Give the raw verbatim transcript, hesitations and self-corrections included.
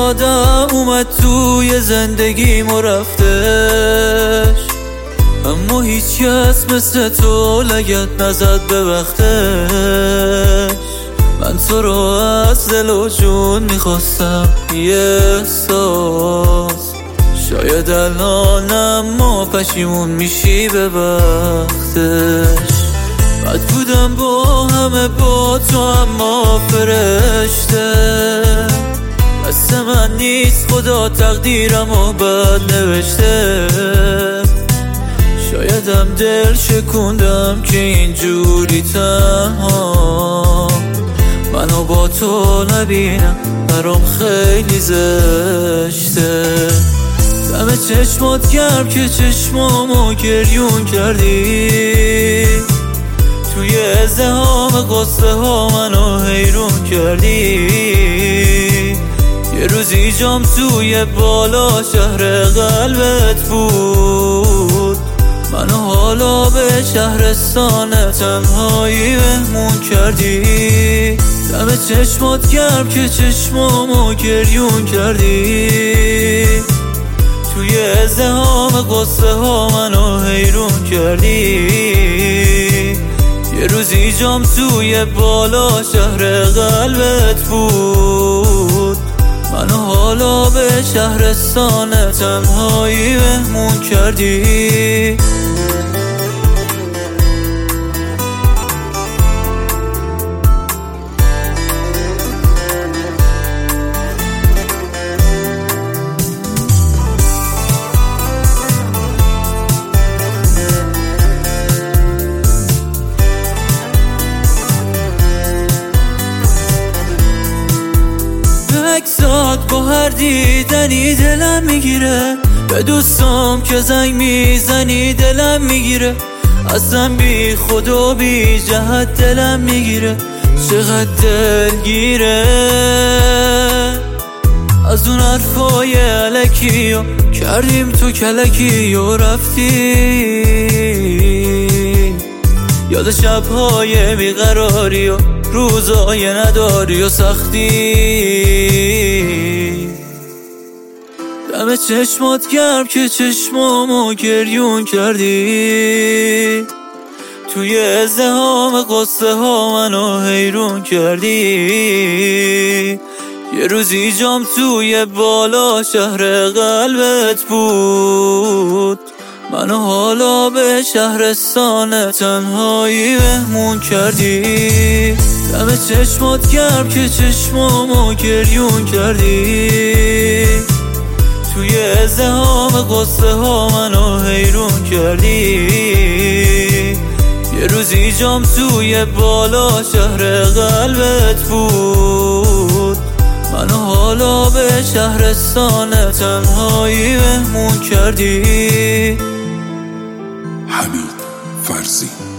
آدم اومد توی زندگیم و رفتش، اما هیچ کس مثل تو لگد نزد به وقتش. من تو رو از دل و جون میخواستم یه احساس، شاید الانم ما پشیمون میشی به وقتش. بد بودم با همه با تو اما فرشته، دست من نیست خدا تقدیرم و بد نوشته. شایدم دل شکوندم که اینجوری تنها منو با تو نبینم، برام خیلی زشته. دم چشمات گرم که چشمامو گریون کردی، توی ازدحام قصه ها منو حیرون کردی. یه روزی جام توی بالا شهر قلبت بود، منو حالا به شهرستان تنهایی مهمون کردی. دم چشمات گرم که چشمامو گریون کردی، توی ازدحام قصه ها منو حیرون کردی. یه روزی جام توی بالا شهر قلبت بود، منو حالا به شهرستان تنهایی مهمون کردی. عکسات با هر دیدنی دلم میگیره، به دوستام که زنگ میزنی دلم میگیره. اصلا بی خود و بی جهت دلم میگیره، چقدر دلگیره. از اون حرفای الکی و کردیم تو کلکی و رفتی، یاد شبهای بیقراری و روزای نداری و سختی. دم چشمات گرم که چشمامو گریون کردی، توی ازدحام قصه ها منو حیرون کردی. یه روزی جام توی بالا شهر قلبت بود، منو حالا به شهرستان تنهایی مهمون کردی. دم چشمات گرم که چشمامو گریون کردی، توی ازدحام قصه ها منو حیرون کردی. یه روزی جام توی بالا شهر قلبت بود، منو حالا به شهرستان تنهایی مهمون کردی. حمید فرزی.